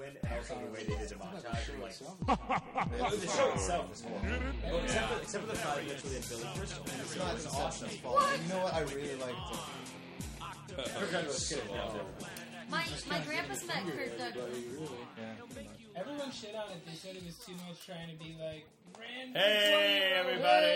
win, and also the way they did the montage. The show itself is horrible. Well, except for the 5 minutes where they Billy Crystal. It's not awesome. You know what? I really liked it. My grandpa's met Kirk Douglas. Everyone shit on it. They said it was too much trying to be like, Hey, everybody!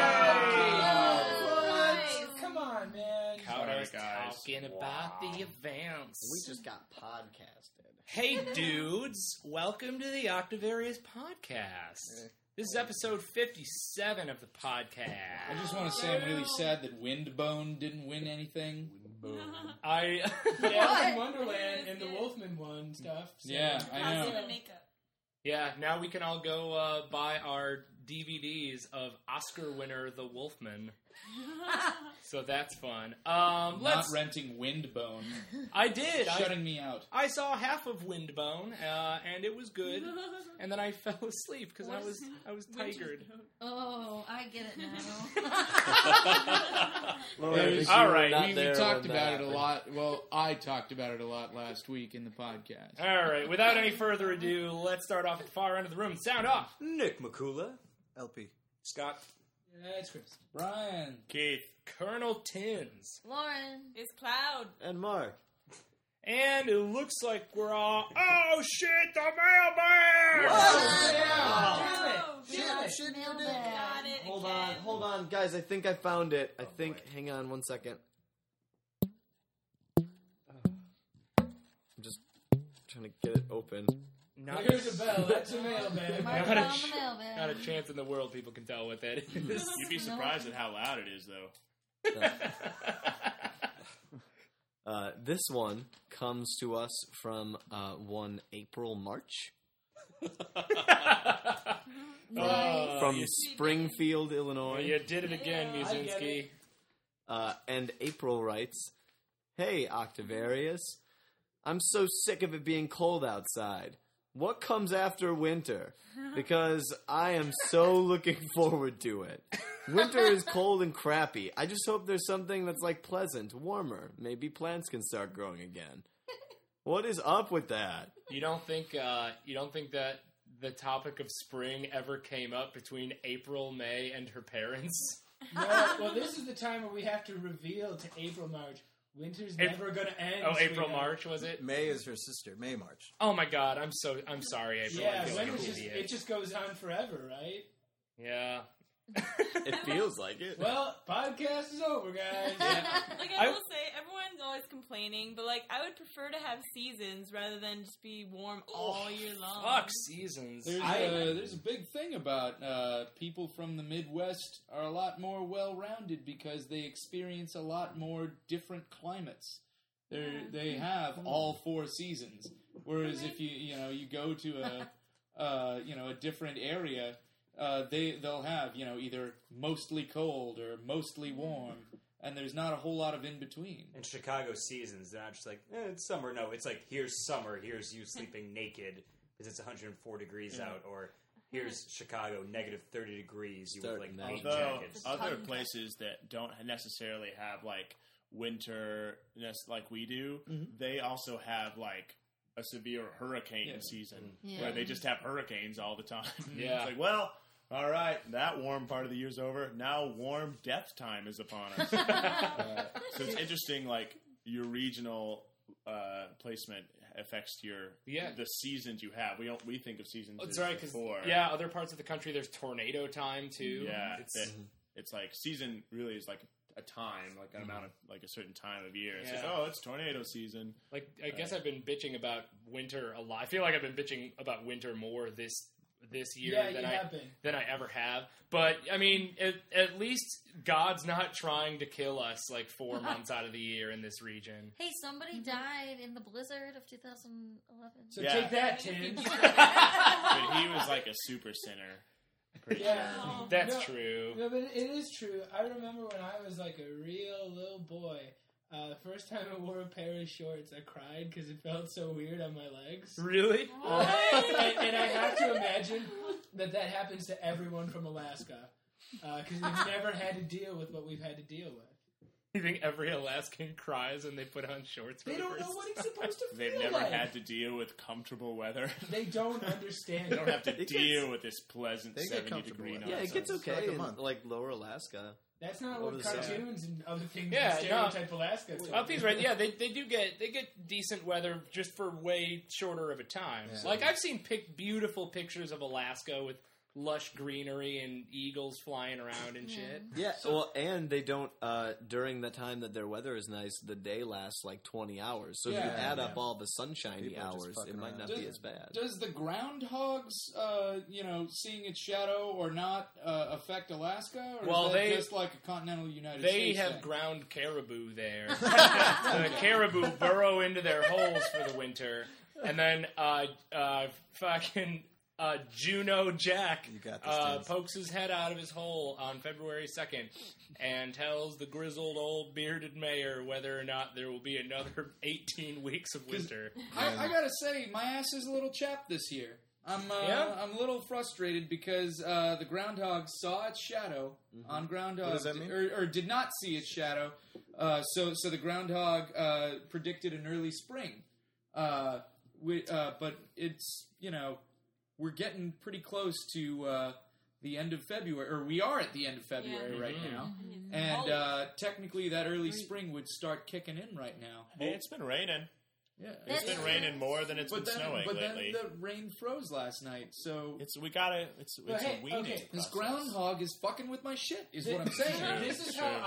Come on, man. Alright, guys. Talking about the events. We just got podcasted. Hey, dudes. Welcome to the Octavarius podcast. This is episode 57 of the podcast. I just want to say I'm really sad that Windbone didn't win anything. Yeah, in Wonderland and the Wolfman won stuff. So. Yeah, I know. Yeah, now we can all go buy our DVDs of Oscar winner The Wolfman. So that's fun. Not renting Windbone. I did. Shutting me out. I saw half of Windbone, and it was good. And then I fell asleep because I was tigered. Oh, I get it now. All right, we talked about it a lot. Well, I talked about it a lot last week in the podcast. All right, without any further ado, let's start off at the far end of the room. Sound off. Nick McCula. LP. Scott. That's Chris. Brian. Keith. Colonel Tins. Lauren. It's Cloud. And Mark. And it looks like we're all... Oh, shit, the mailbag! Shit, Mailbag. Got it. Hold on, guys. I think I found it. Hang on 1 second. I'm just trying to get it open. Here's a bell. That's a mailbag. Mark Not a on ch- the mailbag. Not a chance in the world people can tell what that is. You'd be surprised at how loud it is, though. This one comes to us from one April March. From Springfield, Illinois. You did it again, Muzinski. And April writes, "Hey, Octavarius. I'm so sick of it being cold outside. What comes after winter? Because I am so looking forward to it. Winter is cold and crappy. I just hope there's something that's like pleasant, warmer. Maybe plants can start growing again. What is up with that?" You don't think that the topic of spring ever came up between April, May, and her parents? No, well, this is the time where we have to reveal to April, March. Winter's never going to end. Oh, April, sweetheart. March, was it? May is her sister. May, March. Oh my God, I'm sorry, April. Yeah, I feel like an winter idiot. it just goes on forever, right? Yeah. It feels like it. Well, podcast is over, guys. Like, I will say, everyone's always complaining, but, like, I would prefer to have seasons rather than just be warm all year long. Fuck seasons. There's a big thing about people from the Midwest are a lot more well-rounded because they experience a lot more different climates. They have all 4 seasons, whereas if you go to a different area, they'll have either mostly cold or mostly warm, and there's not a whole lot of in between. And Chicago seasons, they're not just like, it's summer. No, it's like, here's summer. Here's you sleeping naked because it's 104 degrees out. Or here's Chicago, negative 30 degrees. You with like 8 jackets. Other places that don't necessarily have like winter like we do, they also have like a severe hurricane season where they just have hurricanes all the time. Yeah. It's like, well, all right, that warm part of the year's over. Now warm death time is upon us. So it's interesting, like, your regional placement affects the seasons you have. We think of seasons That's as right, because before. other parts of the country there's tornado time too. Yeah, it's like season really is like a time, like an amount of like a certain time of year. It's like, it's tornado season. Like, I guess I've been bitching about winter a lot. I feel like I've been bitching about winter more this year than I ever have. But I mean, at least God's not trying to kill us like 4 months out of the year in this region. Hey, somebody died in the blizzard of 2011. So take that, Tim. But he was like a super sinner. That's true. No, but it is true. I remember when I was like a real little boy. The first time I wore a pair of shorts, I cried because it felt so weird on my legs. Really? And I have to imagine that happens to everyone from Alaska because we've never had to deal with what we've had to deal with. You think every Alaskan cries when they put on shorts? They don't know what it's supposed to feel They've never like. had to deal with comfortable weather. They don't understand. They don't have to deal with this pleasant 70-degree night. Yeah, it gets okay like in like lower Alaska. That's not what cartoons and other things stereotype Alaska. Uppy's right. Yeah, they get decent weather just for way shorter of a time. Yeah. Like I've seen beautiful pictures of Alaska with lush greenery and eagles flying around and shit. Yeah, and they don't, during the time that their weather is nice, the day lasts like 20 hours. So if you add up all the sunshiny hours, it might not be as bad. Does the groundhogs, seeing its shadow or not, affect Alaska? Or is that just like a continental United States They have thing? ground caribou there. The caribou burrow into their holes for the winter. And then, Juno Jack pokes his head out of his hole on February 2nd and tells the grizzled old bearded mayor whether or not there will be another 18 weeks of winter. I gotta say, my ass is a little chapped this year. I'm a little frustrated because the groundhog saw its shadow on groundhog. What does that mean? Or did not see its shadow. So the groundhog predicted an early spring. But it's, we're getting pretty close to the end of February, or we are at the end of February right now. And technically that early spring would start kicking in right now. Hey, it's been raining. Yeah, it's been raining more than it's been snowing lately. But then the rain froze last night, so it's a weenie. This groundhog is fucking with my shit. Is what I'm saying. This is how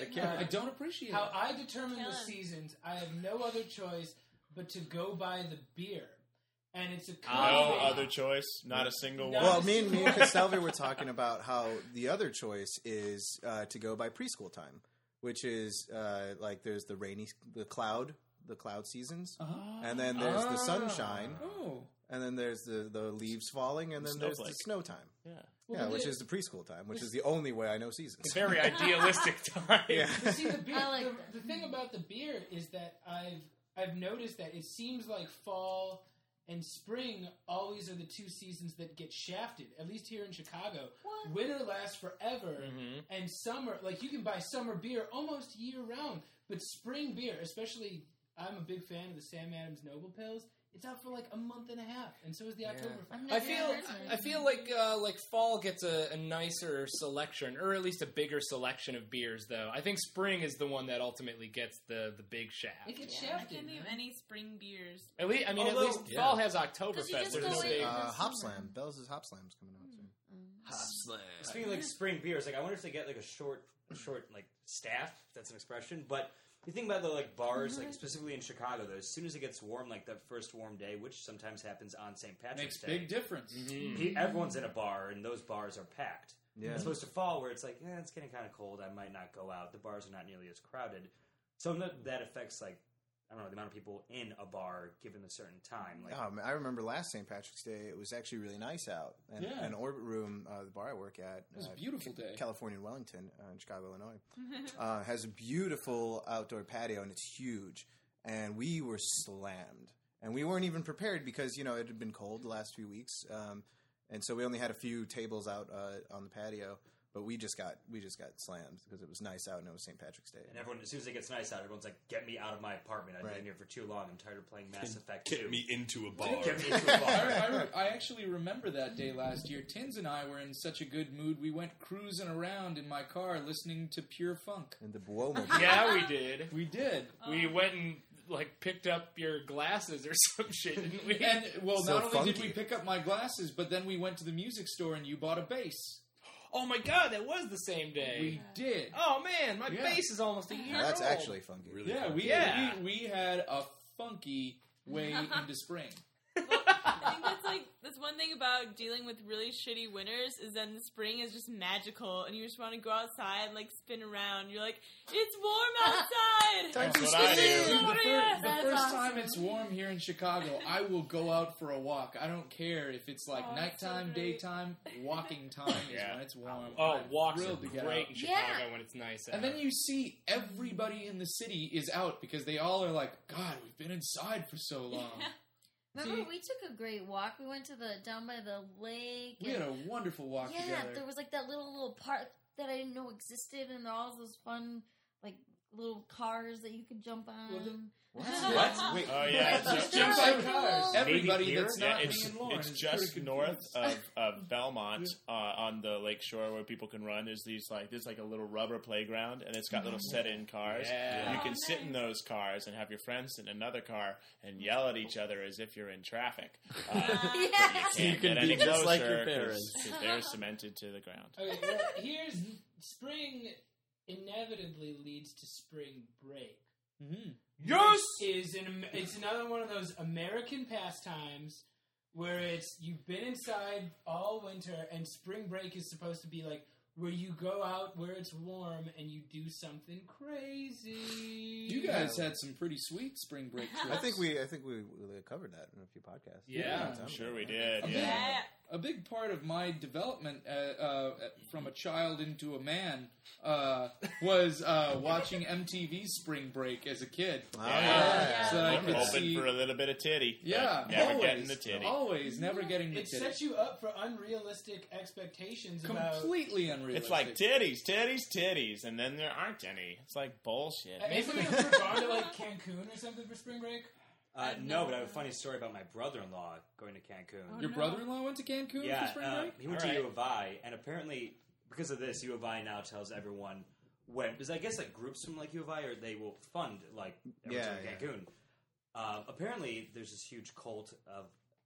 I don't appreciate how I determine the seasons. I have no other choice but to go by the beer. And it's a no other choice, not a single one. Well, me and Castelvi were talking about how the other choice is to go by preschool time, which is like there's the cloud seasons, and then there's the sunshine, and then there's the leaves falling, and then there's the snow time. Yeah, which is the preschool time, which is the only way I know seasons. It's very idealistic time. Yeah. But see, the thing about the beer is that I've noticed that it seems like fall and spring always are the two seasons that get shafted, at least here in Chicago. What? Winter lasts forever, and summer, like you can buy summer beer almost year-round, but spring beer, especially, I'm a big fan of the Sam Adams Noble Pils, it's out for like a month and a half, and so is the Oktoberfest. I feel like fall gets a nicer selection, or at least a bigger selection of beers. Though I think spring is the one that ultimately gets the big shaft. It gets shafted. I can't think of any spring beers. At least fall has Oktoberfest. There's no big Hop Slam. Bell's Hop Slam's coming out soon. Hop Slam. Speaking of like spring beers, like I wonder if they get like a short like staff, if that's an expression, but. You think about the like bars, like specifically in Chicago, though, as soon as it gets warm, like that first warm day, which sometimes happens on St. Patrick's Day. Makes big difference. Everyone's in a bar, and those bars are packed. Yeah. As opposed to fall, where it's like, it's getting kind of cold, I might not go out. The bars are not nearly as crowded. So that affects, like, I don't know, the amount of people in a bar given a certain time. Like, I remember last St. Patrick's Day, it was actually really nice out. And Orbit Room, the bar I work at, it was a beautiful day. California and Wellington, in Chicago, Illinois, has a beautiful outdoor patio, and it's huge. And we were slammed. And we weren't even prepared because, it had been cold the last few weeks. And so we only had a few tables out on the patio. But we just got slammed because it was nice out and it was St. Patrick's Day. And everyone, as soon as it gets nice out, everyone's like, "Get me out of my apartment! I've been here for too long. I'm tired of playing Mass Effect 2. Get me into a bar." I actually remember that day last year. Tins and I were in such a good mood. We went cruising around in my car listening to pure funk. And the Buomo. Yeah, we did. We did. We went and picked up your glasses or some shit, didn't we? And not only did we pick up my glasses, but then we went to the music store and you bought a bass. Oh my god, that was the same day. We did. Oh man, my bass is almost a year old. That's actually funky. Really funky. We had a funky way into spring. Well, I think that's one thing about dealing with really shitty winters is then the spring is just magical and you just want to go outside and spin around. You're like, it's warm outside! That's what I do. The first time it's warm here in Chicago, I will go out for a walk. I don't care if it's nighttime, daytime, walking time is when it's warm. Walks are great in Chicago when it's nice out. And then you see everybody in the city is out because they all are like, God, we've been inside for so long. Yeah. Remember, we took a great walk. We went to down by the lake. We had a wonderful walk together. Yeah, there was that little park that I didn't know existed, and all those fun little cars that you could jump on. What? Wait. Oh yeah, just jump on cars. Everybody that's not it's just north of Belmont on the lake shore where people can run. There's like a little rubber playground, and it's got little set-in cars. Yeah. You can sit in those cars and have your friends sit in another car and yell at each other as if you're in traffic. You can be just like your parents. Because they're cemented to the ground. Okay, well, here's spring. Inevitably leads to spring break. Mm-hmm. Yes! It's another one of those American pastimes where you've been inside all winter, and spring break is supposed to be like where you go out where it's warm and you do something crazy. You guys had some pretty sweet spring break trips. I think we covered that in a few podcasts. Yeah, I'm sure we did. A big part of my development from a child into a man was watching MTV Spring Break as a kid. So that I could see for a little bit of titty. Yeah, never getting the titty. Always, never getting the titty. It sets you up for unrealistic expectations. Completely unrealistic. It's like titties, and then there aren't any. It's like bullshit. Have you ever gone to like Cancun or something for spring break? No, but I have a funny story about my brother-in-law going to Cancun. Your brother-in-law went to Cancun for spring break? He went to U of I, and apparently, because of this, U of I now tells everyone when, because I guess like groups from like U of I, or they will fund like everyone to Cancun. Apparently, there's this huge cult of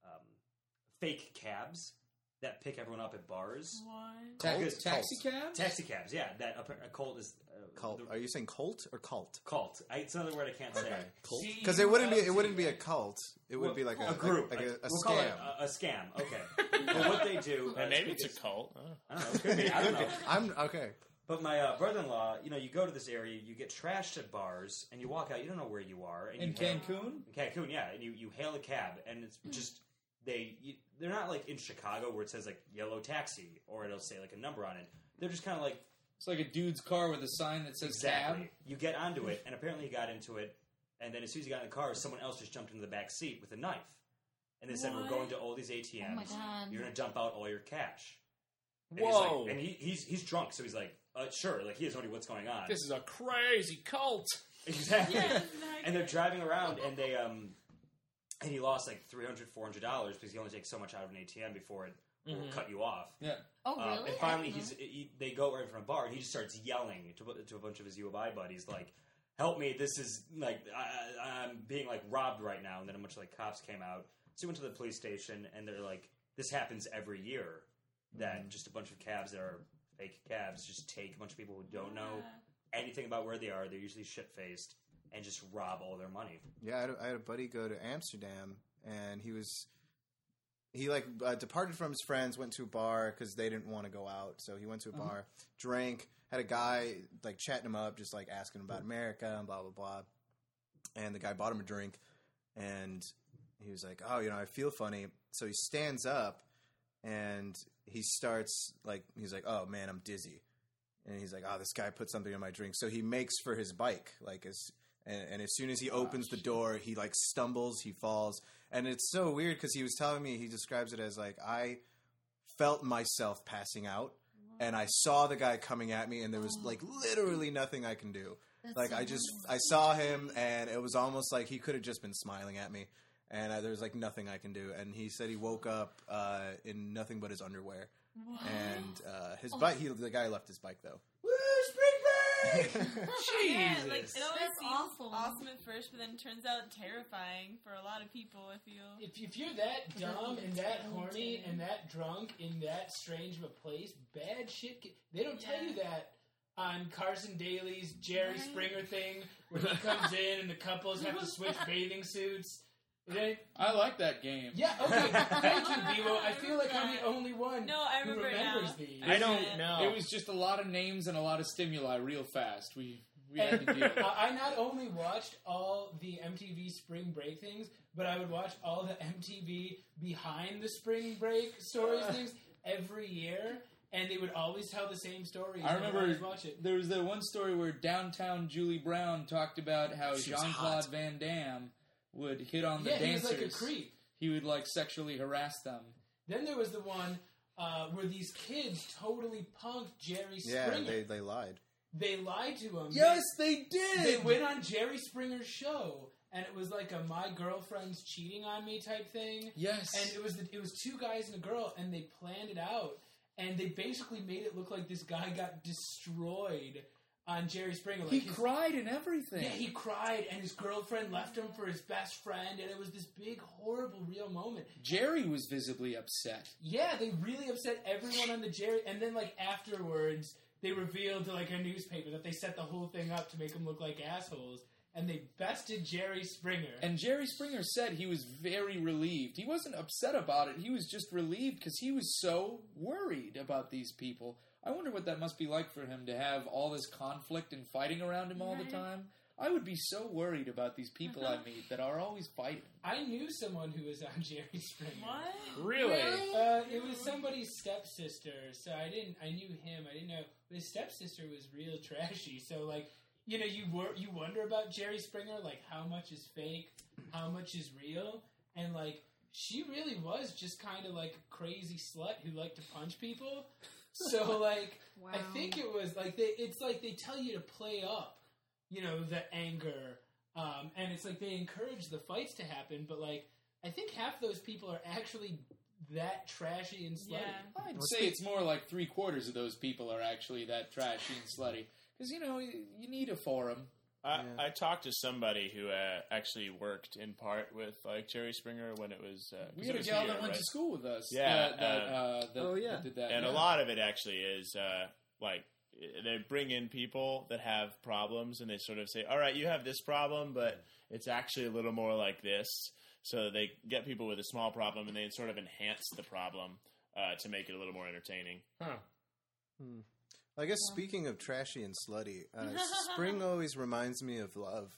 fake cabs that pick everyone up at bars. What? Taxi cabs? Taxi cabs, yeah. That a cult is... Cult. Are you saying cult or cult? Cult. It's another word I can't say. Cult? Because it wouldn't be a cult. It would be like a group. Like a we'll scam. Call it a scam, okay. But what they do... maybe it's a cult. I don't know. It could be. I don't know. I'm okay. But my brother-in-law, you go to this area, you get trashed at bars, and you walk out, you don't know where you are. And in Cancun? In Cancun, yeah. And you hail a cab, and it's just... They're not like in Chicago where it says like yellow taxi or it'll say like a number on it. They're just kind of like... It's like a dude's car with a sign that says cab. You get onto it, and apparently he got into it, and then as soon as he got in the car, someone else just jumped into the back seat with a knife. And they said, we're going to all these ATMs. Oh my God. You're going to dump out all your cash. And Whoa. He's like, and he's drunk, so he's like, sure, like he has no idea what's going on. This is a crazy cult. Exactly. And they're driving around, and they... And he lost like $300, $400 because he only takes so much out of an ATM before it will cut you off. Yeah. Oh, really? And finally, they go right in front of a bar, and he just starts yelling to a bunch of his U of I buddies, like, "Help me! This is like I'm being like robbed right now." And then a bunch of like cops came out. So he went to the police station, and they're like, "This happens every year. That just a bunch of cabs that are fake cabs just take a bunch of people who don't know anything about where they are. They're usually shit faced." And just rob all their money. Yeah, I had a buddy go to Amsterdam, and he departed from his friends, went to a bar because they didn't want to go out. So he went to a bar, drank, had a guy like chatting him up, just like asking him about America and blah blah blah. And the guy bought him a drink, and he was like, "Oh, I feel funny." So he stands up, and he starts he's like, "Oh man, I'm dizzy," and he's like, "Oh, this guy put something in my drink." So he makes for his bike, And as soon as he opens the door, he stumbles, he falls. And it's so weird because he was telling me, he describes it as I felt myself passing out and I saw the guy coming at me and there was literally nothing I can do. I saw him and it was almost like he could have just been smiling at me and there was nothing I can do. And he said he woke up in nothing but his underwear. What? And his bike, the guy left his bike though. Jesus. Yeah, it always seems awesome at first, but then it turns out terrifying for a lot of people, I feel. If you're that dumb and that horny and that drunk in that strange of a place, bad shit they don't tell you that on Carson Daly's Jerry Springer thing where he comes in and the couples have to switch bathing suits. I like that game. Yeah, okay. Thank you, Bevo. I feel like I'm the only one who remembers these. I don't know. It was just a lot of names and a lot of stimuli real fast. We had to deal. I not only watched all the MTV Spring Break things, but I would watch all the MTV behind the Spring Break stories things every year. And they would always tell the same stories. I remember watch it. There was that one story where downtown Julie Brown talked about how Jean-Claude Van Damme would hit on the dancers. He was like a creep. He would sexually harass them. Then there was the one where these kids totally punked Jerry Springer. Yeah, they lied. they lied to him. Yes, they did. They went on Jerry Springer's show, and it was like a "my girlfriend's cheating on me" type thing. Yes, and it was two guys and a girl, and they planned it out, and they basically made it look like this guy got destroyed on Jerry Springer. Like he cried and everything. Yeah, he cried, and his girlfriend left him for his best friend, and it was this big, horrible, real moment. Jerry was visibly upset. Yeah, they really upset everyone on the Jerry, and then like afterwards, they revealed to like a newspaper that they set the whole thing up to make them look like assholes, and they bested Jerry Springer. And Jerry Springer said he was very relieved. He wasn't upset about it. He was just relieved because he was so worried about these people. I wonder what that must be like for him to have all this conflict and fighting around him all the time. I would be so worried about these people I meet that are always fighting. I knew someone who was on Jerry Springer. What? Really? It was somebody's stepsister, so I knew him. I didn't know. But his stepsister was real trashy. So like, you know, you wonder about Jerry Springer, like how much is fake, how much is real, and like she really was just kind of like a crazy slut who liked to punch people. So, like, wow. I think it was, like, it's like they tell you to play up, you know, the anger, and it's like they encourage the fights to happen, but, like, I think half those people are actually that trashy and slutty. Yeah. I'd say it's more like 3/4 of those people are actually that trashy and slutty. Because, you know, you need a forum. I talked to somebody who actually worked in part with like Jerry Springer when it was. We had a gal that went to school with us. Yeah, that did that. And a lot of it actually is like they bring in people that have problems, and they sort of say, "All right, you have this problem, but it's actually a little more like this." So they get people with a small problem, and they sort of enhance the problem to make it a little more entertaining. Huh. I guess speaking of trashy and slutty, spring always reminds me of love.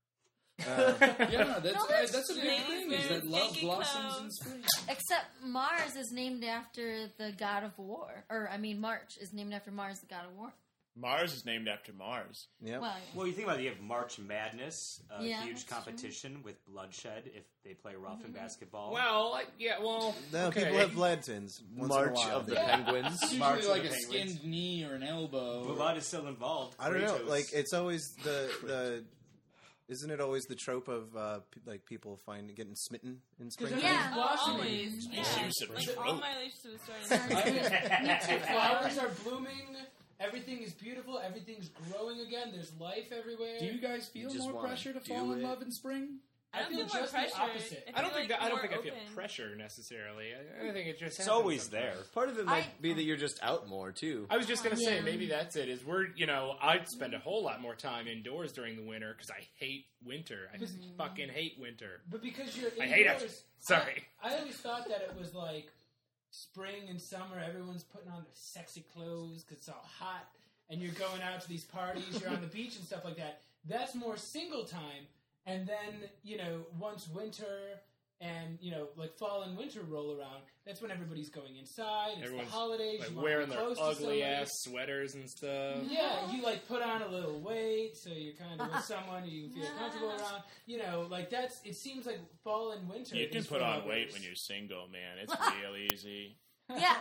Yeah, that's a big thing, is that love blossoms in spring. Except Mars is named after the god of war. Or, I mean, March is named after Mars, the god of war. Mars is named after Mars. Yeah. Well, you think about it, you have March Madness, a huge competition true. with bloodshed if they play rough in basketball. Well, no, okay. people have bled tins. March of the Penguins. It's usually like a skinned knee or an elbow. Blood is still involved. I don't know. Like, it's always the isn't it always the trope of like people getting smitten in spring? Yeah, always. Yeah. Like all my relationships started. Flowers are blooming. Everything is beautiful. Everything's growing again. There's life everywhere. Do you guys feel more pressure to fall in love in spring? I feel more just pressure. the opposite. I don't think I open. feel pressure necessarily. I think it just it's always sometimes. there. Part of it might be that you're just out more too. I was just gonna say maybe that's it. Is I'd spend a whole lot more time indoors during the winter because I hate winter. I just fucking hate winter. But because you're indoors, I hate it. Sorry. I always thought that it was like spring and summer. Everyone's putting on their sexy clothes because it's all hot, and you're going out to these parties. You're on the beach and stuff like that. That's more single time. And then, once winter and, like fall and winter roll around, that's when everybody's going inside. It's the holidays. Like you wearing their close ugly-ass sweaters and stuff. Yeah, you, like, put on a little weight so you're kind of with someone who you feel comfortable around. It seems like fall and winter. You can put on weight when you're single, man. It's real easy. Yeah,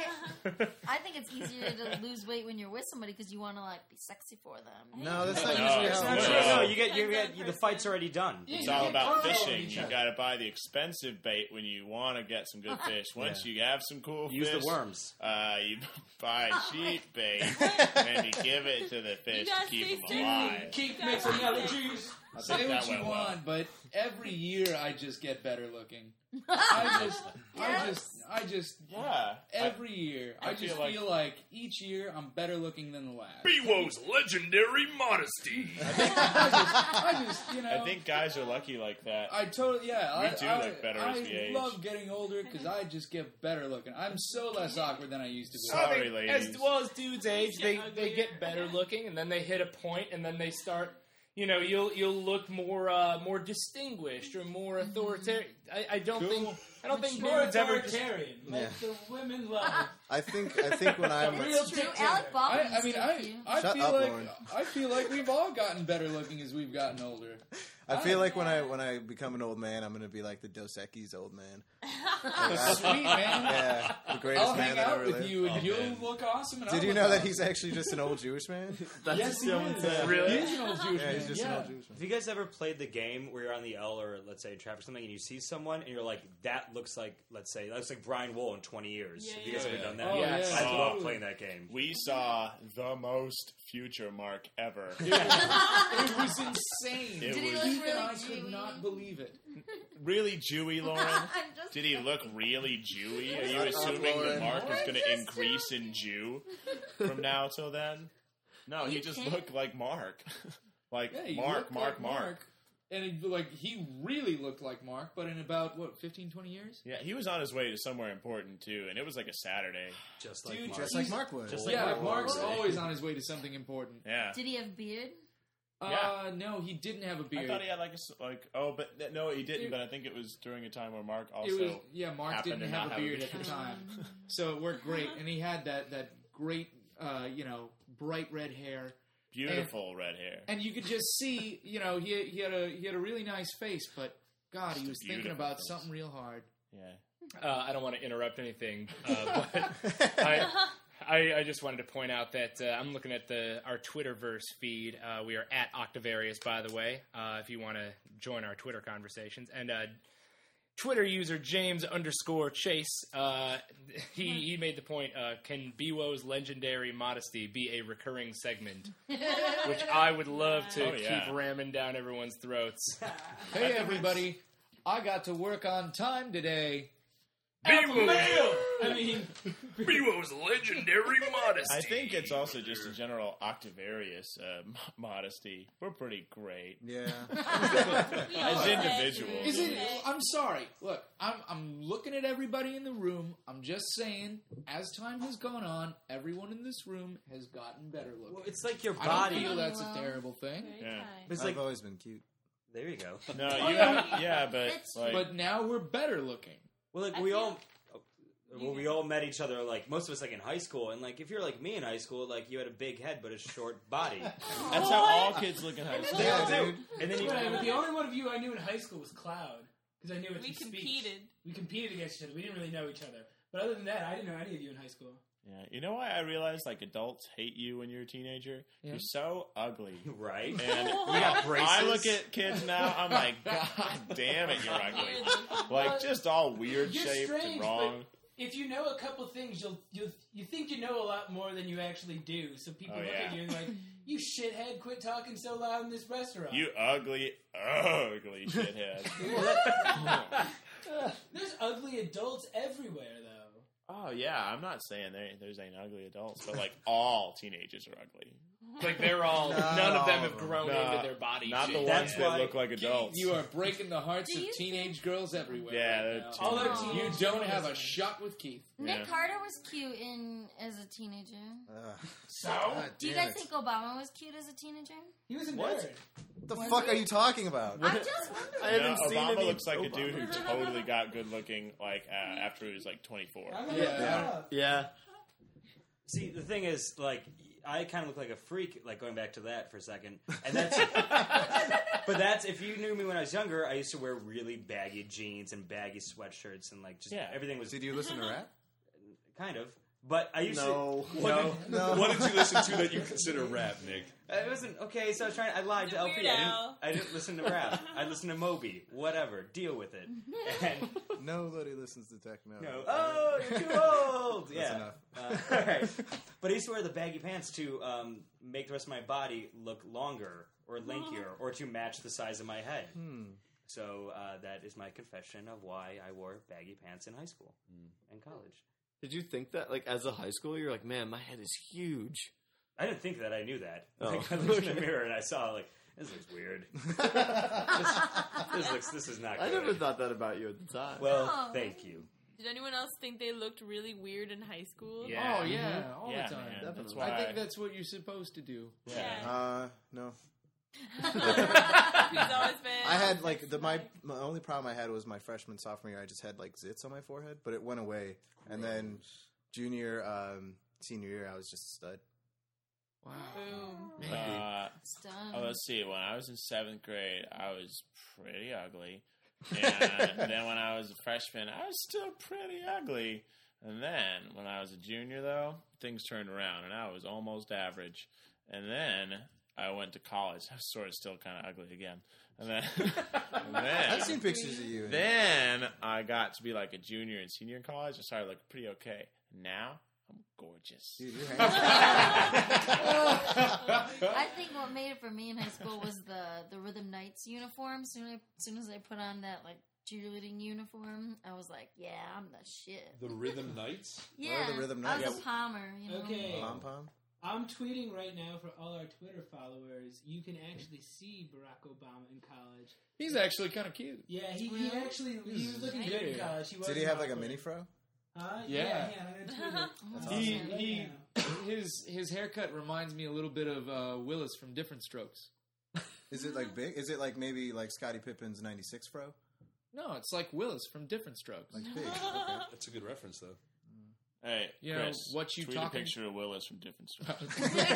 I think it's easier to lose weight when you're with somebody because you want to like be sexy for them. No, that's not usually how it works. No, you get the fight's already done. It's all about fishing. You got to buy the expensive bait when you want to get some good fish. Once you have some cool use fish, the worms. You buy cheap bait and you give it to the fish to keep them alive. Keep mixing other juice. Say what you want, but every year I just get better looking. I just every year I just feel like each year I'm better looking than the last. Bewo's legendary modesty. I think guys are lucky like that. I totally We do look better as we age. I love getting older because I just get better looking. I'm so less awkward than I used to be. Sorry, ladies. As dudes age, they get better looking, and then they hit a point, and then they start. You'll look more distinguished or more authoritarian. I don't think dudes ever. Authoritarian, like the women love. I think when I'm Alec Baldwin. I feel like we've all gotten better looking as we've gotten older. I feel like when I become an old man, I'm going to be like the Dos Equis old man. Sweet man. Yeah, the greatest I'll man hang that out ever with lived. you, and you'll look awesome. And Did I'll you look know that awesome. he's actually just an old Jewish man? That's Yes, he someone is. said. Really? He's an old Jewish Yeah, man. he's just an old Jewish man. Have you guys ever played the game where you're on the L or let's say traffic or something and you see someone and you're like, that looks like, let's say, that looks like Brian Wool in 20 years. Have you guys ever done that? Oh, Yes. yeah. I love totally. playing that game. We saw the most future Mark ever. It was insane. It Did he was look Keith and I really could Jewy? not believe it. really Jewy, Lauren. I'm just Did he look really Jewy? Are you Shut up, assuming that Lauren. Mark is going to Just increase in Jew from now till then? No, he You just can't- looked like Mark. like Yeah, he Mark, looked Mark, like Mark. And he really looked like Mark, but in about, 15, 20 years? Yeah, he was on his way to somewhere important too, and it was like a Saturday. Just like Dude, Mark. Just like Mark would. Just like Yeah, Mark Mark's would. always on his way to something important. Yeah. Did he have beard? Yeah. No, he didn't have a I beard. thought he had but no, he didn't. But I think it was during a time where Mark also. It was, Mark happened didn't to have not a have a beard at the beard. time, so it worked great. And he had that great, bright red hair, Beautiful red hair. and you could just see, he had a really nice face, but God, he was thinking Beautiful about face. something real hard. Yeah. I don't want to interrupt anything, but I just wanted to point out that I'm looking at our Twitterverse feed. We are at Octavarius, by the way, if you want to join our Twitter conversations. And Twitter user James_Chase, he made the point, can BWO's legendary modesty be a recurring segment? Which I would love to keep ramming down everyone's throats. Hey, everybody! I got to work on time today. BWO's legendary modesty. I think it's also just a general Octavarius modesty. We're pretty great Yeah. as individuals. Is it? I'm sorry. Look, I'm looking at everybody in the room. I'm just saying, as time has gone on, everyone in this room has gotten better looking. Well, it's like your I body. don't feel that's a terrible thing. Yeah. It's I've like, always been cute. there you go. No, you have, but It's- like, But now we're better looking. Well, like we all met each other, like most of us, like in high school, and like if you're like me in high school, like you had a big head but a short body. that's how all kids look in high school. They all do. And then you, Right, but the only one of you I knew in high school was Cloud, because I knew it We through speech. competed. We competed against each other. We didn't really know each other. But other than that, I didn't know any of you in high school. Yeah, you know why I realized like adults hate you when you're a teenager? Yeah. You're so ugly. right? And You got braces. I look at kids now, I'm like, God damn it, you're ugly. Like just all weird You're shaped and strange, wrong. If you know a couple things, you think you know a lot more than you actually do. So people look at you and like, you shithead, quit talking so loud in this restaurant. You ugly shithead. There's ugly adults everywhere, though. Oh yeah, I'm not saying there's ain't ugly adults, but like all teenagers are ugly. Like they're all, none of them have grown No, into their body Not the shape. ones That's that why look like adults. You are breaking the hearts Do of you teenage girls everywhere. Yeah, right they're now. All our Aw. You teenage don't girls have a are- shot with Keith. Nick Yeah. Carter was cute as a teenager. So? God Do you damn guys it. think Obama was cute as a teenager? He was a What? nerd. What the Was fuck he? are you talking about? I'm just wondering. I haven't No, seen Obama any looks like a Obama. dude who totally got good looking like after he was like 24. I'm gonna Yeah. look that up. Yeah. See, the thing is, like, I kind of look like a freak, like, going back to that for a second. And that's... but that's... If you knew me when I was younger, I used to wear really baggy jeans and baggy sweatshirts and, like, just everything was... Did you listen to rap? Kind of. But I used No. to... No. What did you listen to that you consider rap, Nick? It wasn't... Okay, so I was trying... I lied to LP. Weird Al. I didn't listen to rap. I listened to Moby. Whatever. Deal with it. And... Nobody listens to techno. No. Oh, you're too old. That's Yeah. enough. All right. But I used to wear the baggy pants to make the rest of my body look longer or lankier, or to match the size of my head. So that is my confession of why I wore baggy pants in high school and college. Did you think that, like, as a high schooler, you're like, man, my head is huge? I didn't think that. I knew that. Oh. Like, I looked in the mirror and I saw, like, this looks weird. This is not good. I never thought that about you at the time. Well, No. thank you. Did anyone else think they looked really weird in high school? Yeah. Oh yeah, all Yeah, the time. man, Definitely. that's I why. think that's what you're supposed to do. Yeah. No. He's always been. I had like my only problem I had was my freshman sophomore year. I just had like zits on my forehead, but it went away. And then junior, senior year, I was just a stud. Wow. Boom. It's done. Let's see. When I was in 7th grade, I was pretty ugly. And then when I was a freshman, I was still pretty ugly. And then, when I was a junior, though, things turned around, and I was almost average. And then I went to college. I was sort of still kind of ugly again. And then, I've seen pictures of you. Then I got to be like a junior and senior in college. I started looking pretty okay. Now I'm gorgeous. Dude, you're I think what made it for me in high school was the Rhythm Knights uniform. Soon as I put on that like cheerleading uniform, I was like, yeah, I'm the shit. The Rhythm Knights? Yeah, the Rhythm I was Knights. a Palmer. You know? Okay. Pom-pom? I'm tweeting right now for all our Twitter followers. You can actually see Barack Obama in college. He's actually kind of cute. Yeah, he was looking good in college. Did he have like a mini fro? Yeah. That's awesome. His haircut reminds me a little bit of Willis from Different Strokes. Is it like big? Is it like maybe like Scottie Pippen's '96 fro? No, it's like Willis from Different Strokes. Like big. Okay. That's a good reference, though. Hey, You Chris, know, what you tweet talking- a picture of Willis from Different Strokes.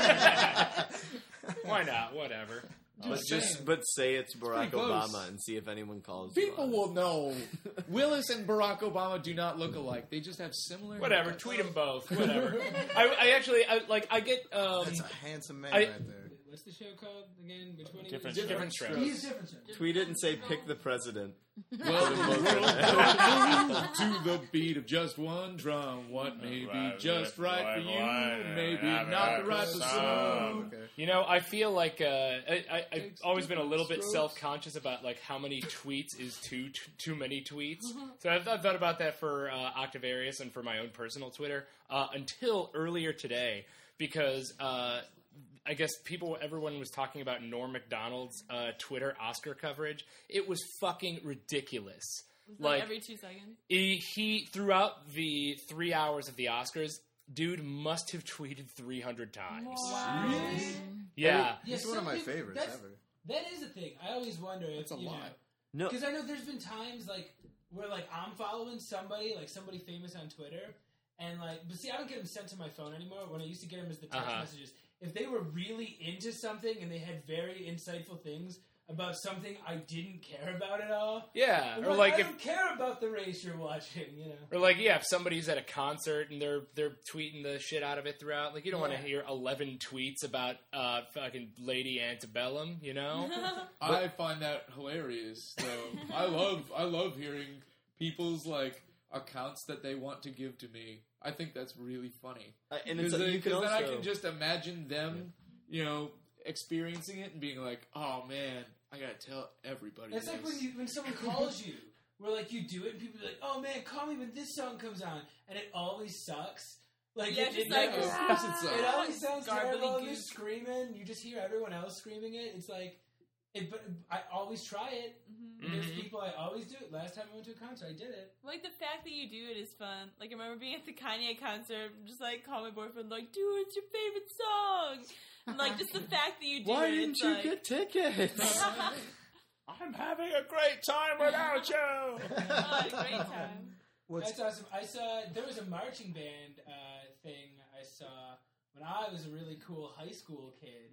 Why not? Whatever. But say it's Barack pretty close. Obama and see if anyone calls. People you will know. Willis and Barack Obama do not look alike. They just have similar. Whatever. haircuts. Tweet them both. Whatever. I get. That's a handsome man I- right there. What's the show called again? Which one? Different Different Strokes. He's Different Strokes. Tweet it and say pick the president. Well, the world to the beat of just one drum. What may be just right for you, maybe not the right for some. Okay. You know, I feel like I've always been a little bit self-conscious about like how many tweets is too many tweets. So I've thought about that for Octavarius and for my own personal Twitter until earlier today because I guess everyone was talking about Norm Macdonald's Twitter Oscar coverage. It was fucking ridiculous. Like every 2 seconds. He throughout the 3 hours of the Oscars, dude must have tweeted 300 times. Wow. Really? Yeah. He's one of my favorites ever. That is a thing. I always wonder if That's a lot. No. Because I know there's been times like where like I'm following somebody famous on Twitter, and like, but see, I don't get them sent to my phone anymore. When I used to get them as the text messages, if they were really into something and they had very insightful things about something I didn't care about at all. Yeah, I'm or like I if don't care about the race you're watching, you know. or like if somebody's at a concert and they're tweeting the shit out of it throughout, like you don't want to hear 11 tweets about fucking Lady Antebellum, you know? I find that hilarious. So I love hearing people's like accounts that they want to give to me. I think that's really funny. And it's Because you can then also, I can just imagine them, you know, experiencing it and being like, "Oh man, I gotta tell everybody." It's this. like when someone calls you, where like you do it and people be like, "Oh man, call me when this song comes on," and it always sucks. Like Yeah, it just never- like, Of course it sucks. it always sounds terrible. Garbly You're goose. screaming. You just hear everyone else screaming it. It's like, but I always try it. And there's people I always do it. Last time I went to a concert, I did it. Like, the fact that you do it is fun. Like, I remember being at the Kanye concert, just, like, call my boyfriend, like, dude, it's your favorite song. And, like, just the fact that you do why it, didn't it's you like... get tickets? I'm having a great time without you. Oh, I had a great time. That's awesome. I saw, there was a marching band thing I saw when I was a really cool high school kid.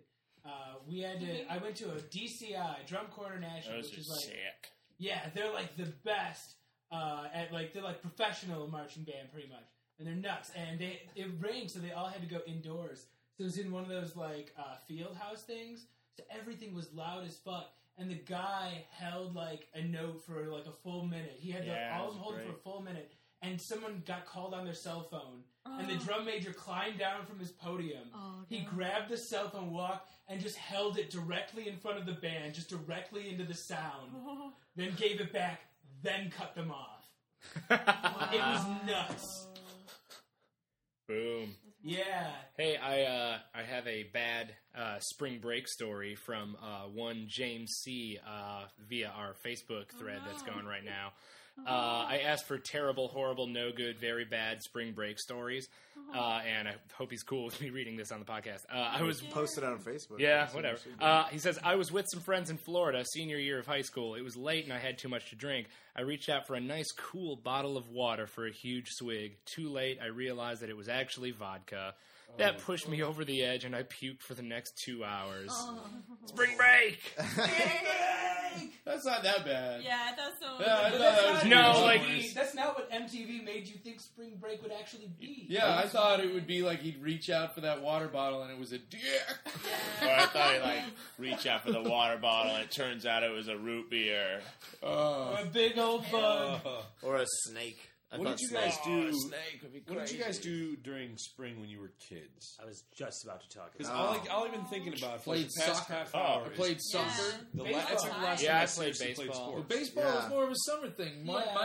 I went to a DCI, Drum Corps National, Those which are is like, sick. yeah, they're like the best they're like professional marching band pretty much, and they're nuts. And it rained, so they all had to go indoors. So it was in one of those like field house things. So everything was loud as fuck. And the guy held like a note for like a full minute. He had all of them hold it for a full minute. And someone got called on their cell phone. And the drum major climbed down from his podium. He grabbed the cell phone, walked, and just held it directly in front of the band, just directly into the sound. Then gave it back, then cut them off. It was nuts. Boom. Yeah. Hey, I have a bad spring break story from one James C. Via our Facebook thread that's going right now. I asked for terrible, horrible, no good, very bad spring break stories, and I hope he's cool with me reading this on the podcast. I was posted on Facebook. Yeah, whatever. He says, I was with some friends in Florida, senior year of high school. It was late and I had too much to drink. I reached out for a nice, cool bottle of water for a huge swig. Too late, I realized that it was actually vodka. That pushed me over the edge and I puked for the next 2 hours. Spring break! That's not that bad. Yeah, I thought so. That's not what MTV made you think spring break would actually be. Yeah, I thought it would be like he'd reach out for that water bottle and it was a dick. Or I thought he'd reach out for the water bottle and it turns out it was a root beer. Or a big old bug. Or a snake. What did you guys do? What did you guys do during spring when you were kids? I was just about to talk. Because all I've been thinking about for the past half I hour played soccer. That's the last Yeah, time I played baseball. Well, baseball is more of a summer thing.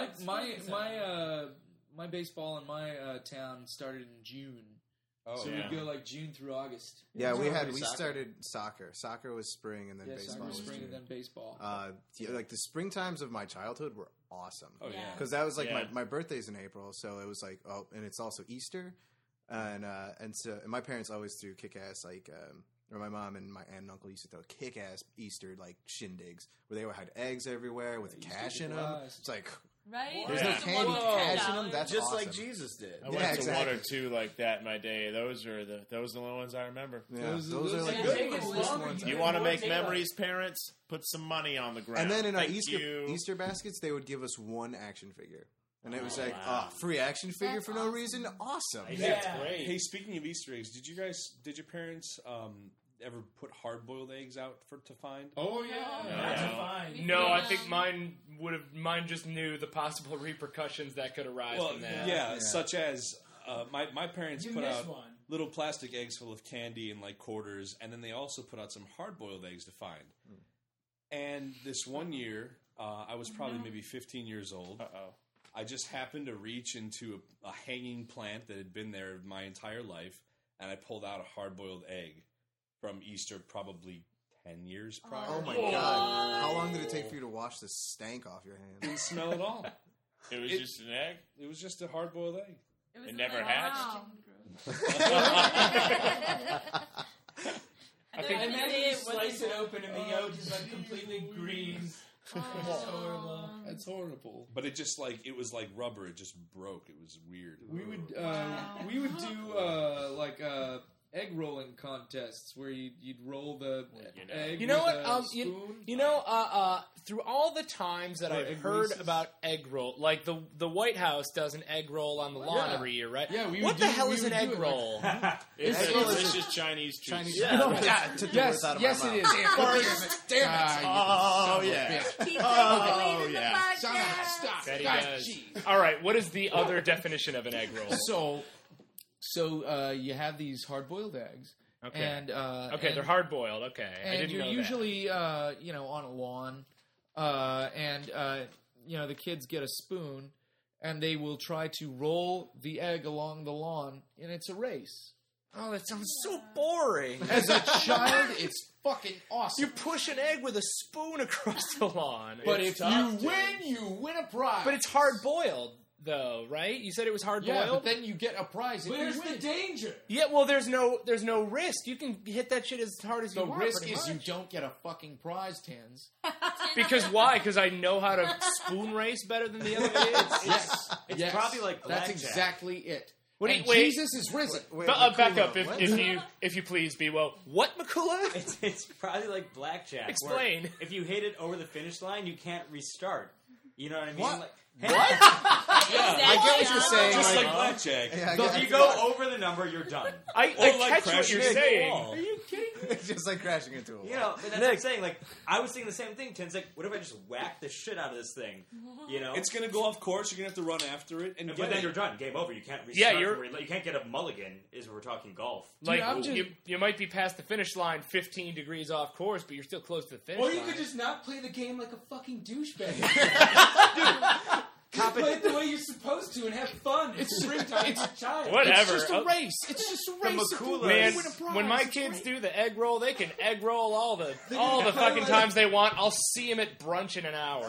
My baseball in my town started in June. So we'd go June through August. Yeah, we started soccer. Soccer was spring, and then baseball was spring, and then baseball. The spring times of my childhood were awesome. Oh yeah, because that was my birthday's in April, so it was and it's also Easter, and my parents always threw kick ass or my mom and my aunt and uncle used to throw kick ass Easter shindigs where they had eggs everywhere with cash in them. It's like. Right? There's no candy, cash in them. That's just awesome. like Jesus did. I went to one or two like that in my day. Those are the only ones I remember. Yeah, those are good ones. You want to make memories, parents? Put some money on the ground. And then in our Easter baskets, they would give us one action figure. And it was free action figure for no reason? Awesome. That's great. Hey, speaking of Easter eggs, did your parents ever put hard-boiled eggs out to find? Oh yeah. No, I think mine just knew the possible repercussions that could arise from that. Yeah, such as my parents put out little plastic eggs full of candy and quarters, and then they also put out some hard-boiled eggs to find. And this one year, I was probably maybe 15 years old. I just happened to reach into a hanging plant that had been there my entire life, and I pulled out a hard-boiled egg from Easter probably 10 years prior. Oh my God. How long did it take for you to wash the stank off your hands? Didn't smell at all. It was just an egg? It was just a hard-boiled egg. It never hatched? I imagine you slice it open and the yolk is completely green. That's horrible. That's horrible. But it just it was like rubber. It just broke. It was weird. We would do egg rolling contests where you'd roll the egg. You know with what? a spoon. Through all the times that I've heard about egg roll, the White House does an egg roll on the lawn every year, right? Yeah. What the hell is an egg roll? It's delicious Chinese treat. Yes, it is. Damn it! Oh yeah. Oh yeah. Stop. Betty does. All right. What is the other definition of an egg roll? So you have these hard-boiled eggs. Okay. And they're hard-boiled. Okay. And I didn't you're know usually on a lawn, and the kids get a spoon, and they will try to roll the egg along the lawn, and it's a race. Oh, that sounds so boring. As a child, it's fucking awesome. You push an egg with a spoon across the lawn. But if you win a prize. But it's hard-boiled. Though, right? You said it was hard boiled. Yeah, but then you get a prize. Where's the danger? Yeah, well, there's no risk. You can hit that shit as hard as you want. The risk is you don't get a fucking prize, Tins. Because why? Because I know how to spoon race better than the other kids. It's probably like blackjack. That's exactly it. Wait, Jesus is risen. Back up, if you please, Be-Well. What, Makula? It's probably like blackjack. Explain. If you hit it over the finish line, you can't restart. You know what I mean? What? What? I get what you're saying. Just like blackjack. Yeah, So if you go over the number, you're done. I catch what you're saying. Are you kidding me? Just like crashing into a wall. You know, that's what I'm saying. I was thinking the same thing. Tim's like, what if I just whack the shit out of this thing? You know, it's going to go off course. You're going to have to run after it, but then you're done. Game over. You can't restart. Yeah, you can't get a mulligan. Is we're talking golf. You might be past the finish line 15 degrees off course, but you're still close to the finish line. Or you could just not play the game like a fucking douchebag. Just play it the way you're supposed to and have fun. It's springtime. It's a child. Whatever. It's just a race. It's just a race. Man, when my kids do the egg roll, they can egg roll all the fucking times they want. I'll see them at brunch in an hour.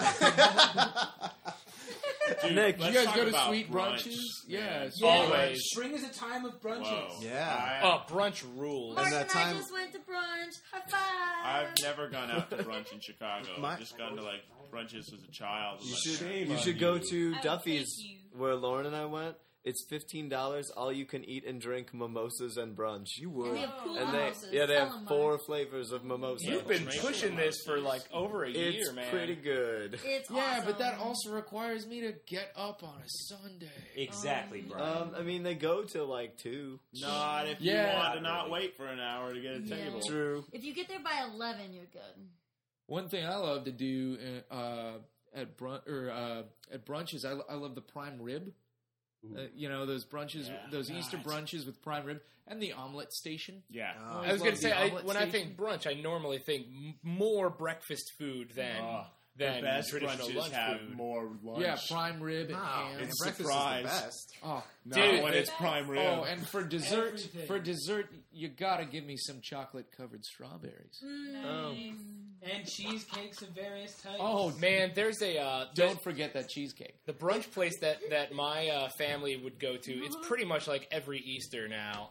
Dude, Nick, you guys go to about sweet brunch. brunches? Yeah, always. Spring is a time of brunches. Whoa. Yeah. Brunch rules. Mark And and that I time- just went to brunch. High five. I've never gone out to brunch in Chicago. I've just gone to brunches as a child. You should go to Duffy's, where Lauren and I went, It's $15. All you can eat and drink mimosas and brunch. You would. And they have cool And mimosas. they have Tell 'em, 4 flavors of mimosa. You've been pushing this for like over a It's year, man. pretty good. It's Yeah, awesome. but that also requires me to get up on a Sunday. Exactly, Brian. I mean, they go till like 2. Not if you want to not wait for an hour to get a table. True. If you get there by 11, you're good. One thing I love to do at brunches, I love the prime rib. Those brunches, those Easter brunches with prime rib, and the omelet station. Yeah. I was going to say, when I think brunch, I normally think more breakfast food than the best traditional brunches lunch have food. more lunch. Yeah, prime rib and ham. It's breakfast surprise. is the best. Oh, No, Dude, when it's prime rib. oh, and for dessert, Everything. you gotta give me some chocolate covered strawberries. Oh. And cheesecakes of various types. Oh Man, there's a don't forget that cheesecake. the brunch place that my family would go to. It's pretty much like every Easter now.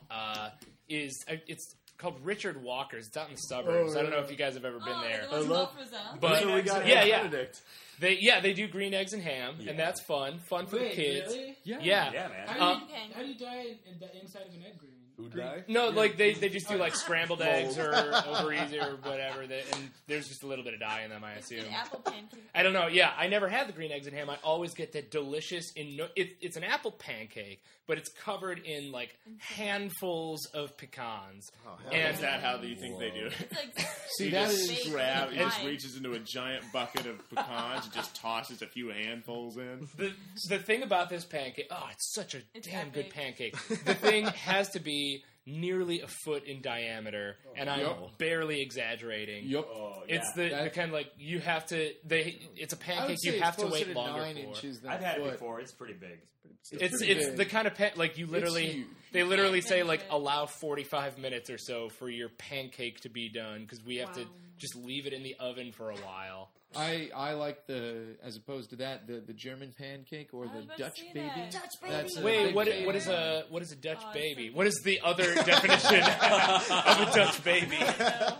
It's called Richard Walker's. It's out in the suburbs. I don't know if you guys have ever been there. The ones off Roselle? But we got yeah. Benedict. They do green eggs and ham, and that's fun for the Wait, kids. really? Yeah. Yeah, man. How do you die inside of an egg green? Who died? No, like they just do like scrambled eggs or ovaries or whatever, and there's just a little bit of dye in them, I assume. An apple pancake. I don't know. Yeah, I never had the green eggs and ham. I always get the delicious. It's an apple pancake, but it's covered in like handfuls of pecans. And is that how you think they do it? It's like See, He that just is he just Right. reaches into a giant bucket of pecans and just tosses a few handfuls in. The thing about this pancake, it's such a It's damn that good big. pancake. The thing has to be nearly a foot in diameter, and I'm barely exaggerating. Yup. It's the kind of like you have to. It's a I would pancake say you have it's to wait closer longer 9 for. inches than I've had foot. it before. It's pretty big. It's pretty big. the kind of like you literally huge. they literally can't say finish like it. allow 45 minutes or so for your pancake to be done because we have to Wow. just leave it in the oven for a while. I like as opposed to that, the German pancake or I was the about to Dutch say baby. that. Dutch That's baby. Wait, big what favorite. is a Dutch Oh, baby? it's What is the other definition of a Dutch baby? That's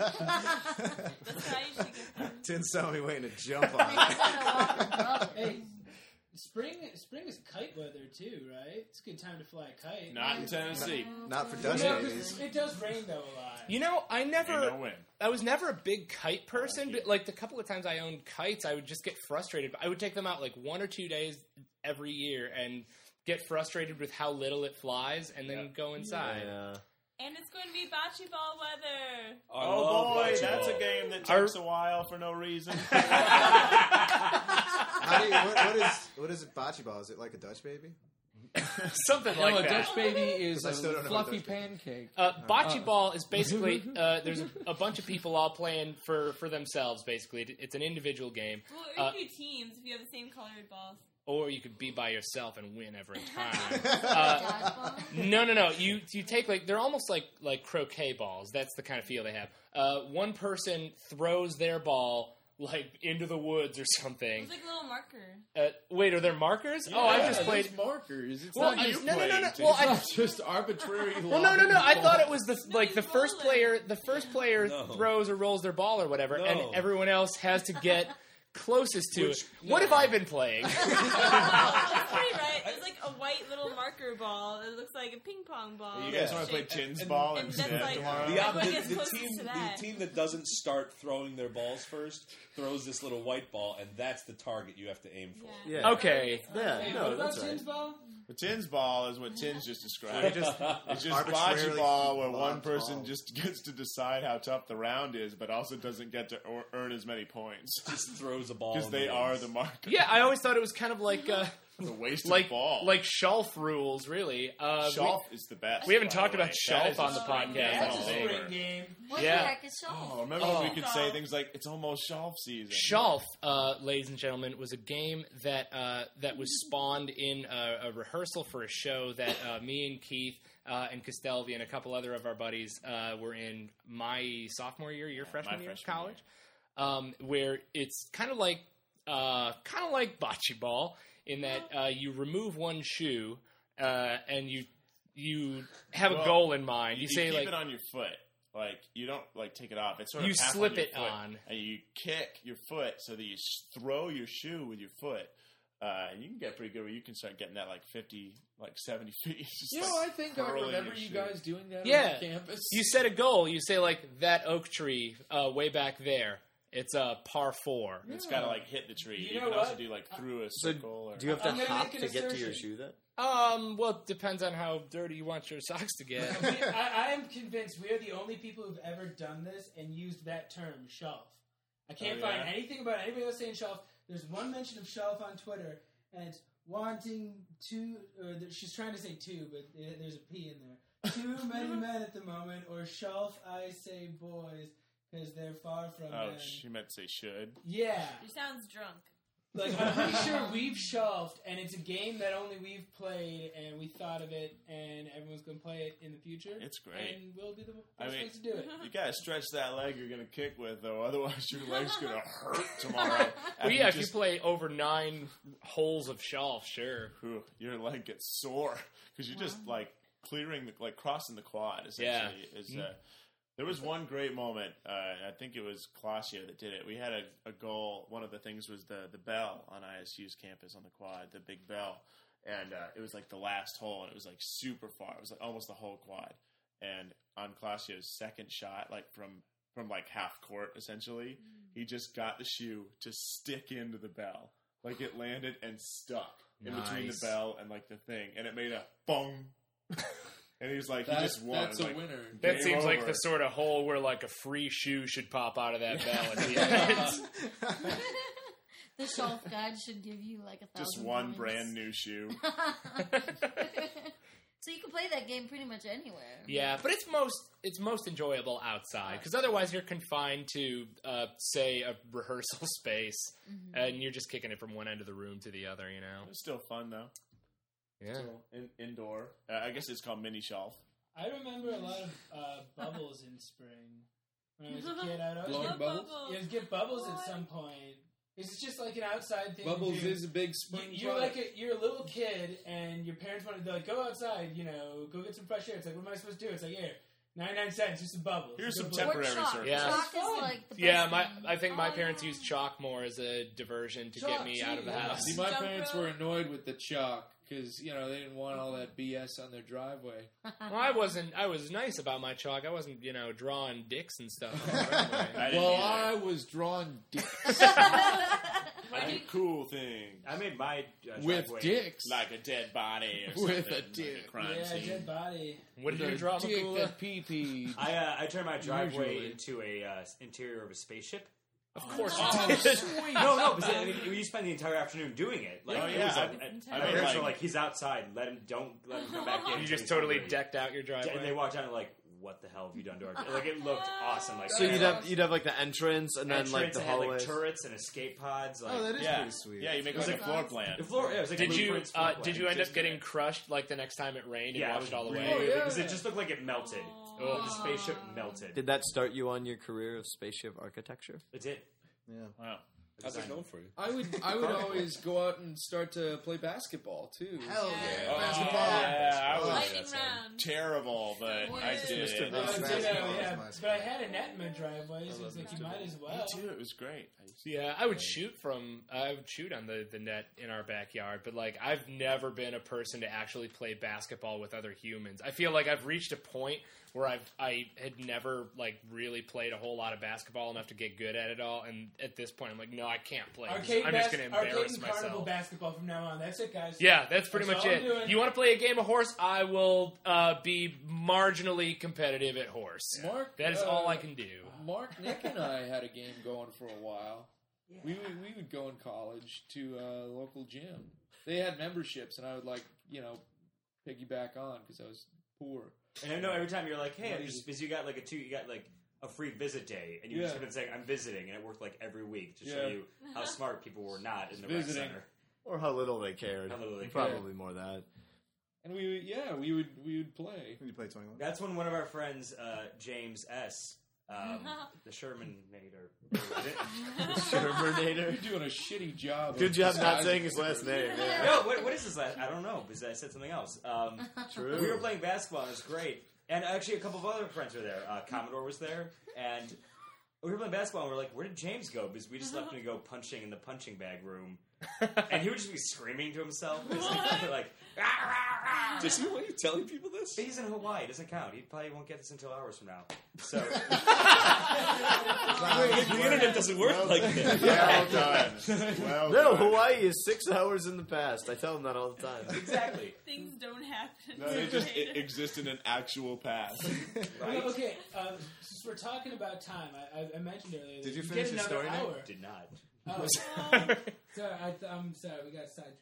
how you should get them. Tin saw me waiting to jump on it. Hey, spring is kite weather too, right? It's a good time to fly a kite. Not in Tennessee. Not for Dutch Yeah, 'cause babies. it does rain though a lot. You know, I Ain't no never. win. I was never a big kite person, but like the couple of times I owned kites, I would just get frustrated. I would take them out like 1 or 2 days every year and get frustrated with how little it flies, and then go inside. Yeah. And it's going to be bocce ball weather. I Oh love boy, bocce that's ball. a game that takes a while for no reason. How do you, what is it, bocce ball? Is it like a Dutch baby? Something No, like a that. Dutch baby is I a still don't know fluffy what Dutch baby pancake. Bocce ball is basically there's a bunch of people all playing for themselves. Basically, it's an individual game, Well, if you do teams, if you have the same colored balls. or you could be by yourself and win every time. Dodgeball? No. You take like they're almost like croquet balls. That's the kind of feel they have. One person throws their ball like into the woods or something. It's like a little marker. Wait, are there markers? I just played. There's markers. It's Well, not, no. played, Well, it's not just arbitrary. Well, no. I thought it was the you first roll it. player. The first player No. throws or rolls their ball or whatever, and No. everyone else has to get closest to Which- it. What have I been playing? That's pretty right. There's like a white little marker ball that looks like a ping pong ball. You guys want to play Tin's and- ball and instead that's like- tomorrow? Everyone gets closest to the that. team that doesn't start throwing their balls first throws this little white ball, and that's the target you have to aim for. Yeah. Okay. Yeah, Hey, no, what about that's right. Tim's ball? The Tin's ball is what Tin's just described. Just It's just arbitrarily bocce ball where lob one person balls. just gets to decide how tough the round is, but also doesn't get to earn as many points Just throws a ball because in they the are woods. the marker. Yeah, I always thought it was kind of like It's a waste like of ball. like shelf rules, really. Shelf is the best. We haven't by talked the about way. shelf That is on the a spring podcast, game I That's don't all a think. over. spring game. What Yeah. the heck is shelf? Oh, remember when we could say things like "It's almost shelf season"? Shelf, ladies and gentlemen, was a game that that was spawned in a rehearsal for a show that me and Keith and Castelvi and a couple other of our buddies were in my sophomore year, your freshman year of freshman college, where it's kind of like bocce ball in that you remove one shoe and you have a goal in mind. You say keep like it on your foot. Like you don't like take it off. It's sort of you half slip on your it foot, on. and you kick your foot so that you throw your shoe with your foot you can get pretty good where you can start getting that like 50, like 70 feet. I think I remember you guys doing that on campus. You set a goal. You say, like, that oak tree way back there. It's a par 4. Yeah. It's got to like hit the tree. You can also do like through a circle. Or... Do you have to hop to get to your shoe then? Well, it depends on how dirty you want your socks to get. I am convinced we are the only people who've ever done this and used that term, shelf. I can't find anything about anybody else saying shelf. There's one mention of shelf on Twitter, and it's wanting to, or she's trying to say two, but there's a P in there. Too many men at the moment, or shelf, I say boys. Because they're far from men. She meant to say should. Yeah. She sounds drunk. Like, I'm pretty sure we've shelved, and it's a game that only we've played, and we thought of it, and everyone's going to play it in the future. It's great. And we'll be the best place to do it. You got to stretch that leg you're going to kick with, though. Otherwise, your leg's going to hurt tomorrow. Well, yeah, if you play over 9 holes of shelf, sure. Your leg gets sore. Because you're just, like, clearing, crossing the quad, essentially. There was one great moment. I think it was Claudio that did it. We had a goal. One of the things was the bell on ISU's campus on the quad, the big bell. And it was like the last hole, and it was like super far. It was like almost the whole quad. And on Claudio's second shot, like from like half court, essentially, he just got the shoe to stick into the bell. Like it landed and stuck in between the bell and like the thing. And it made a bong. And he was like, he just won. That's a winner. That seems like the sort of hole where like a free shoe should pop out of that bell at the end. The shelf guide should give you like 1,000 just one points. brand new shoe. So you can play that game pretty much anywhere. Yeah, but it's most enjoyable outside because otherwise you're confined to say a rehearsal space and you're just kicking it from one end of the room to the other. It's still fun though. Yeah. So, indoor. I guess it's called mini shelf. I remember a lot of bubbles in spring. When I was a kid, I'd always Blowing get bubbles? Get bubbles at some point. It's just like an outside thing. Bubbles is a big spring product. You're a little kid, and your parents want to like go outside. Go get some fresh air. It's like, what am I supposed to do? It's like, here, 99 cents, just some bubbles. Here's some temporary surface. Yeah, chalk is like the best thing. I think my parents used chalk more as a diversion to get me out of the house. See, my parents were annoyed with the chalk because they didn't want all that BS on their driveway. Well, I was nice about my chalk. I wasn't drawing dicks and stuff on the driveway. I was drawing dicks. I did cool things. I made my with dicks, like a dead body, or with something, a dick, like a crime scene. Dead body. What did you draw, dick Makula? that pee-pee. I turned my driveway into a interior of a spaceship. Of course you did. No, because you spend the entire afternoon doing it. Like, it was my parents were like, he's outside. Don't let him come back in. You just totally decked out your driveway. And they walked out and like, what the hell have you done to our? Like it looked awesome. Like so you'd have like the entrance and then like the hallways, like turrets and escape pods. Like, that is pretty sweet. Yeah, you make like a floor plan. The floor. Yeah, it was like did you end up getting crushed like the next time it rained and washed all the way? Because it just looked like it melted. The spaceship melted. Did that start you on your career of spaceship architecture? It did. Yeah. Wow. How's that going for you? I would always go out and start to play basketball too. Hell yeah. Basketball. Yeah, I was Lightning round. terrible, but I did it. But I had a net in my driveway, so it's like you might as well. Me too. It was great. Yeah, I would shoot on the net in our backyard, but like I've never been a person to actually play basketball with other humans. I feel like I've reached a point where I had never like really played a whole lot of basketball enough to get good at it all, and at this point I'm like, no, I can't play. I'm just going to embarrass myself. Carnival basketball from now on. That's it, guys. Yeah, that's pretty much it. You want to play a game of horse? I will be marginally competitive at horse. Mark, that is all I can do. Mark, Nick, and I had a game going for a while. Yeah. We would go in college to a local gym. They had memberships, and I would piggyback on because I was poor. And I know every time you're like, hey, because you got a free visit day, and you just been saying, I'm visiting, and it worked like every week to show you how smart people were not in the rec center. Or how little they cared. Probably more that. And we would play. Did you play 21? That's when one of our friends, James S., the Shermanator. Shermanator. You're doing a shitty job. Good job not saying his last name. Yeah. No, what is his last? I don't know because I said something else. True. We were playing basketball and it was great. And actually, a couple of other friends were there. Commodore was there, and we were playing basketball. And we're like, "Where did James go?" Because we just left him to go punching in the punching bag room. And he would just be screaming to himself. Like, Does he want you telling people this? He's in Hawaii. It doesn't count. He probably won't get this until hours from now. So the internet doesn't work like that. Well done. Well done. Hawaii is 6 hours in the past. I tell them that all the time. Exactly. Things don't happen. No, they just exist in an actual past. Right? Well, okay, since we're talking about time, I mentioned earlier. Did you that finish get your story, another Nick? hour. Did not. Oh, sorry. I'm sorry. We got sidetracked.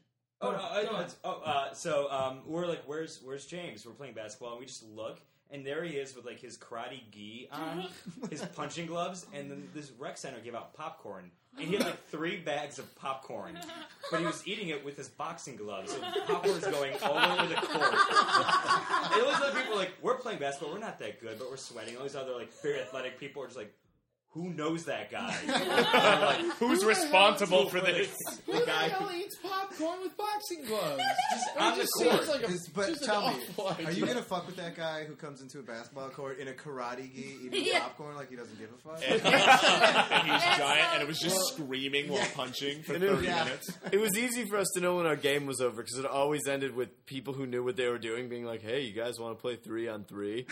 We're like, where's James? We're playing basketball, and we just look, and there he is with like his karate gi on, his punching gloves, and then this rec center gave out popcorn, and he had like 3 bags of popcorn, but he was eating it with his boxing gloves, so popcorn was going all over the court. And all these other people are like, we're playing basketball, we're not that good, but we're sweating. All these other like very athletic people are just like, who knows that guy? Like, who's responsible for this? Who the hell eats popcorn with boxing gloves? on the court. But tell me, are you gonna fuck with that guy who comes into a basketball court in a karate gi eating popcorn like he doesn't give a fuck? And he's giant, and it was just screaming while punching for 30 minutes. It was easy for us to know when our game was over because it always ended with people who knew what they were doing being like, "Hey, you guys want to play 3-on-3?"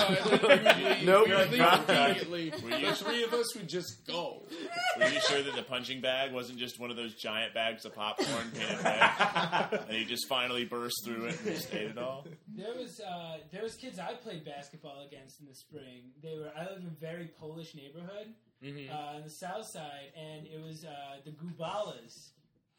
No, immediately. The 3 of us would just go. Were you sure that the punching bag wasn't just one of those giant bags of popcorn painted red? And he just finally burst through it and just ate it all? There was kids I played basketball against in the spring. I lived in a very Polish neighborhood on the south side, and it was the Gubalas,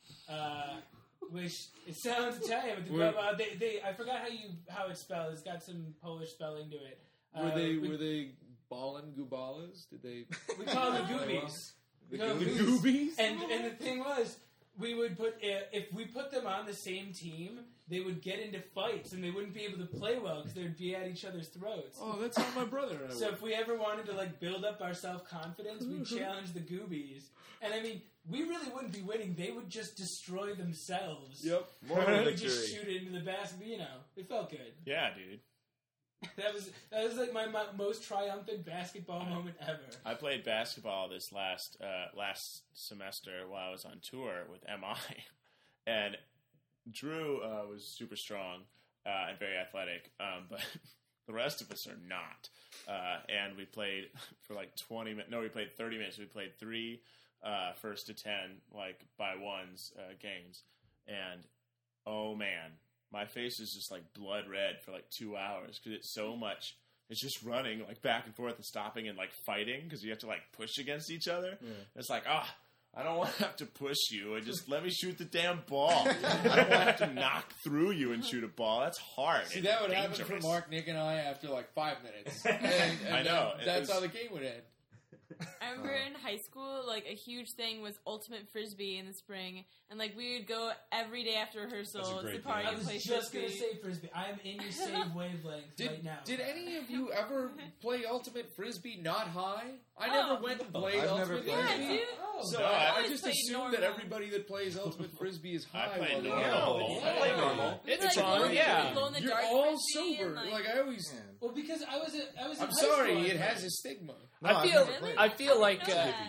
which it sounds Italian, but I forgot how it's spelled. It's got some Polish spelling to it. Were they ballin' Gubalas? Did they? We call them the Goobies. The Goobies? And the thing was, we would if we put them on the same team, they would get into fights and they wouldn't be able to play well because they would be at each other's throats. Oh, that's how my brother and I So if we ever wanted to like build up our self-confidence, we'd challenge the Goobies. And I mean, we really wouldn't be winning. They would just destroy themselves. Yep. Moral We would victory. just shoot it into the basket. You know, it felt good. Yeah, dude. That was like my most triumphant basketball moment ever. I played basketball this last semester while I was on tour with MI, and Drew was super strong and very athletic, but the rest of us are not. And we played for like 20 minutes. No, we played 30 minutes. We played 3 first to 10 like by ones games, and oh man. My face is just like blood red for like 2 hours because it's so much. It's just running like back and forth and stopping and like fighting because you have to like push against each other. Yeah. It's like, I don't want to have to push you and just let me shoot the damn ball. I don't want to have to knock through you and shoot a ball. That's hard. See, that would happen for Mark, Nick, and I after like 5 minutes. And I know. That's how the game would end. I remember in high school, like, a huge thing was Ultimate Frisbee in the spring. And, like, we would go every day after rehearsal to the party I and was play just Frisbee. going to say Frisbee. I am in your same wavelength right now. Did any of you ever play Ultimate Frisbee not high? I never went and played Ultimate Frisbee. Yeah, dude. So I just assume that everybody that plays Ultimate Frisbee is high. I play while normal. I play normal. It's fun, yeah. You're all sober. Like I always. Well, because I was in I'm sorry, it has a stigma. I feel like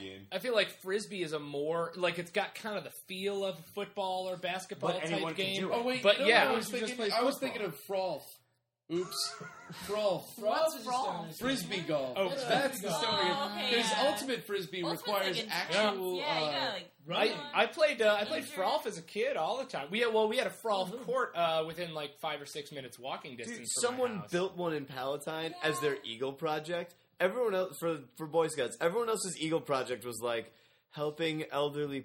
Frisbee is a more like it's got kind of the feel of football or basketball type game. Oh wait, but no, yeah, I was thinking of Frolf. Oops. Frolf. Frisbee golf. Oh, that's the story. Because yeah. Ultimate Frisbee requires like actual. Yeah, you gotta like. I played Frolf as a kid all the time. We had a Frolf court within like 5 or 6 minutes walking distance. Dude, from my someone house. built one in Palatine as their Eagle project. Everyone else for Boy Scouts, everyone else's Eagle project was like helping elderly